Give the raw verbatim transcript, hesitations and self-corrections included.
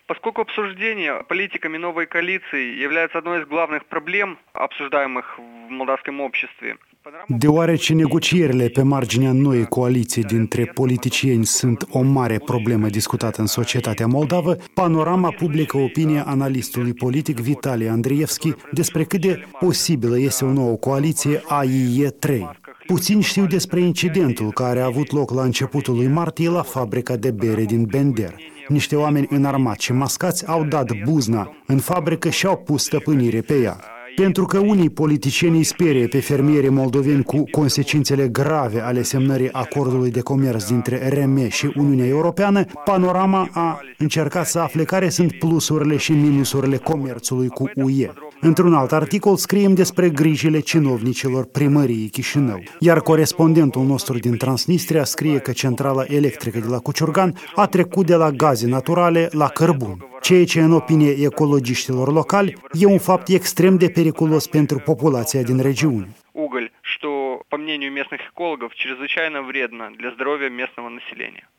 Поскольку обсуждение политиками новой коалиции является одной из главных проблем, обсуждаемых в молдавском обществе, deoarece negocierile pe marginea noii coaliții dintre politicieni sunt o mare problemă discutată în societatea moldavă, Panorama publică opinia analistului politic Vitalie Andrievski despre cât de posibilă este o nouă coaliție A I E trei. Puțin știu despre incidentul care a avut loc la începutul lui martie la fabrica de bere din Bender. Niște oameni înarmați și mascați au dat buzna în fabrică și au pus stăpânire pe ea. Pentru că unii politicieni îi sperie pe fermierii moldoveni cu consecințele grave ale semnării acordului de comerț dintre R M și Uniunea Europeană, Panorama a încercat să afle care sunt plusurile și minusurile comerțului cu U E. Într-un alt articol scriem despre grijile cinovnicilor primăriei Chișinău, iar corespondentul nostru din Transnistria scrie că centrala electrică de la Cuciurgan a trecut de la gaze naturale la cărbun, ceea ce, în opinie ecologiștilor locali, e un fapt extrem de periculos pentru populația din regiune. Уголь, что, по мнению местных экологов, чрезвычайно вредно для здоровья местного населения.